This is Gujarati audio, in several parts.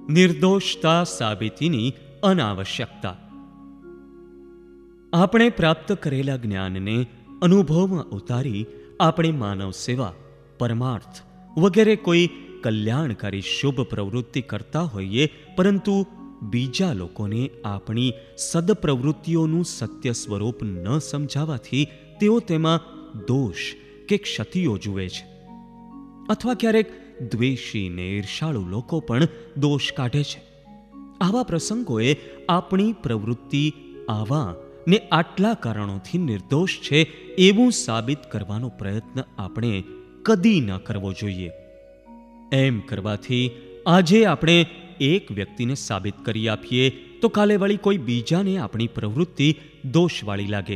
નિર્દોષતા સાબિતીની અનાવશ્યકતા. આપણે પ્રાપ્ત કરેલા જ્ઞાનને અનુભવમાં ઉતારી આપણે માનવ સેવા, પરમાર્થ વગેરે કોઈ કલ્યાણકારી શુભ પ્રવૃત્તિ કરતા હોઈએ, પરંતુ બીજા લોકોને આપણી સદપ્રવૃત્તિઓનું સત્ય સ્વરૂપ ન સમજાવવાથી તેઓ તેમાં દોષ કે ક્ષતિઓ જુએ છે. અથવા ક્યારેક દ્વેષી ને ઈર્ષાળુ લોકો પણ દોષ કાઢે છે. આવા પ્રસંગોએ આપણી પ્રવૃત્તિ આવા ને આટલા કારણોથી નિર્દોષ છે એવું સાબિત કરવાનો પ્રયત્ન આપણે કદી ન કરવો જોઈએ. એમ કરવાથી આજે આપણે એક વ્યક્તિને સાબિત કરી આપીએ તો કાલે વળી કોઈ બીજાને આપણી પ્રવૃત્તિ દોષવાળી લાગે.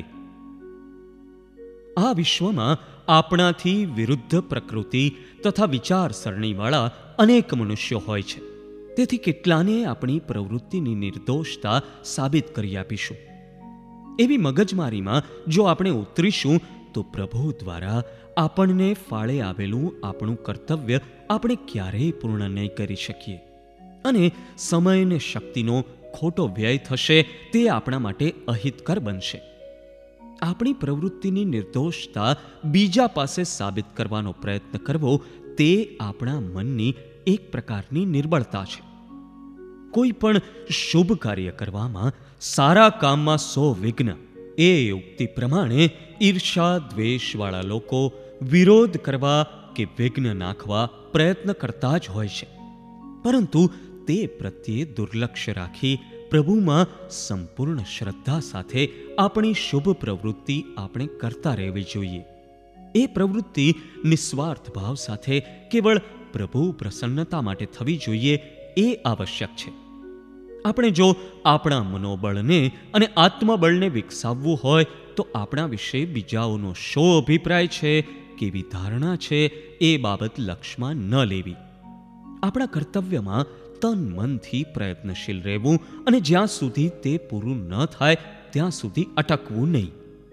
આ વિશ્વમાં આપણાથી વિરુદ્ધ પ્રકૃતિ તથા વિચારસરણીવાળા અનેક મનુષ્યો હોય છે. તેથી કેટલાને આપણી પ્રવૃત્તિની નિર્દોષતા સાબિત કરી આપીશું. એવી મગજમારીમાં જો આપણે ઉતરીશું તો પ્રભુ દ્વારા આપણને ફાળે આવેલું આપણું કર્તવ્ય આપણે ક્યારેય પૂર્ણ નહીં કરી શકીએ, અને સમય અને શક્તિનો ખોટો વ્યય થશે. તે આપણા માટે અહિતકર બનશે. આપણી પ્રવૃત્તિની નિર્દોષતા બીજા પાસે સાબિત કરવાનો પ્રયત્ન કરવો તે આપણા મનની એક પ્રકારની નિર્બળતા છે. કોઈ પણ શુભ કાર્ય કરવામાં, સારા કામમાં 100 વિઘ્ન, એ યુક્તિ પ્રમાણે ઈર્ષા દ્વેષવાળા લોકો વિરોધ કરવા કે વિઘ્ન નાખવા પ્રયત્ન કરતા જ હોય છે. પરંતુ તે પ્રત્યે દુર્લક્ષ્ય રાખી પ્રભુમાં સંપૂર્ણ શ્રદ્ધા સાથે આપણી શુભ પ્રવૃત્તિ આપણે કરતા રહેવી જોઈએ. એ પ્રવૃત્તિ નિસ્વાર્થ ભાવ સાથે કેવળ પ્રભુ પ્રસન્નતા માટે થવી જોઈએ એ આવશ્યક છે. આપણે જો આપણા મનોબળને અને આત્મબળને વિકસાવવું હોય તો આપણા વિશે બીજાઓનો શો અભિપ્રાય છે, કેવી ધારણા છે, એ બાબત લક્ષમાં ન લેવી. આપણા કર્તવ્યમાં તન મનથી પ્રયત્નશીલ રહેવું અને જ્યાં સુધી તે પૂરું ન થાય ત્યાં સુધી અટકવું નહીં.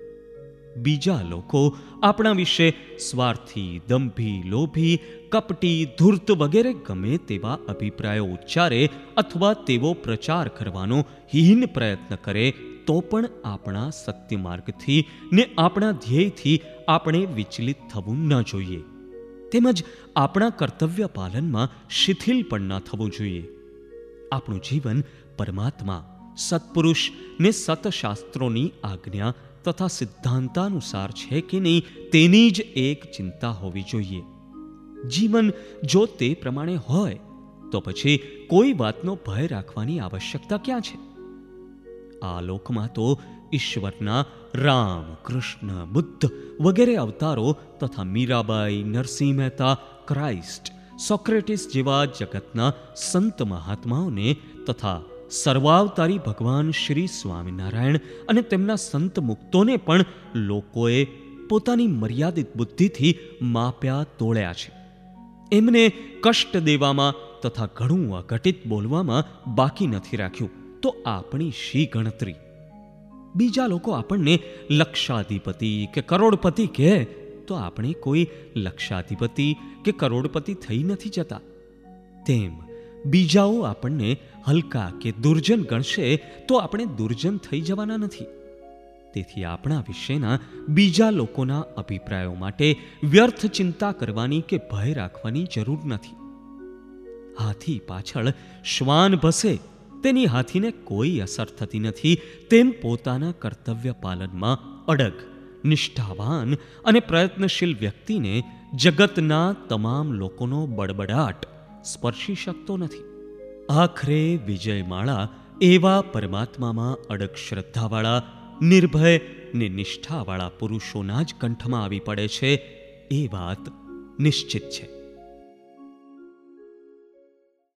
બીજા લોકો આપણા વિશે સ્વાર્થી, દંભી, લોભી, કપટી, ધૂર્ત વગેરે ગમે તેવા અભિપ્રાયો ઉચ્ચારે અથવા તેવો પ્રચાર કરવાનો હીન પ્રયત્ન કરે તો પણ આપણા સત્ય માર્ગથી ને આપણા ધ્યેયથી આપણે વિચલિત થવું ન જોઈએ. તેમજ આપણા કર્તવ્ય પાલનમાં શિથિલ પણ ન થવું જોઈએ. આપણું જીવન પરમાત્મા, સત્પુરુષ ને સતશાસ્ત્રોની આજ્ઞા તથા સિદ્ધાંતાનુસાર છે કે નહીં તેની જ એક ચિંતા હોવી જોઈએ. જીવન જો તે પ્રમાણે હોય તો પછી કોઈ વાતનો ભય રાખવાની આવશ્યકતા ક્યાં છે? આ લોકમાં તો ઈશ્વરના રામ, કૃષ્ણ, બુદ્ધ વગેરે અવતારો તથા મીરાબાઈ, નરસિંહ મહેતા, ક્રાઇસ્ટ, સોક્રેટિસ જેવા જગતના સંત મહાત્માઓને તથા સર્વાવતારી ભગવાન શ્રી સ્વામિનારાયણ અને તેમના સંત મુક્તોને પણ લોકોએ પોતાની મર્યાદિત બુદ્ધિથી માપ્યા, તોળ્યા છે. એમને કષ્ટ દેવામાં તથા ઘણું અઘટિત બોલવામાં બાકી નથી રાખ્યું. તો આપણી શી ગણતરી? બીજા લોકો આપણને લક્ષાધિપતિ કે કરોડપતિ કહે તો આપણે કોઈ લક્ષાધિપતિ કે કરોડપતિ થઈ નથી જતા. તેમ બીજાઓ આપણને હલકા કે દુર્જન ગણશે તો આપણે દુર્જન થઈ જવાના નથી. તેથી આપણા વિશેના બીજા લોકોના અભિપ્રાયો માટે વ્યર્થ ચિંતા કરવાની કે ભય રાખવાની જરૂર નથી. હાથી પાછળ શ્વાન ભસે તેની હાથીને કોઈ અસર થતી નથી. તેમ પોતાના કર્તવ્ય પાલનમાં અડગ, નિષ્ઠાવાન અને પ્રયત્નશીલ વ્યક્તિને જગતના તમામ લોકોનો બડબડાટ સ્પર્શી શકતો નથી. આખરે વિજયમાળા એવા પરમાત્મામાં અડગ શ્રદ્ધાવાળા, નિર્ભય ને નિષ્ઠાવાળા પુરુષોના જ કંઠમાં આવી પડે છે એ વાત નિશ્ચિત છે.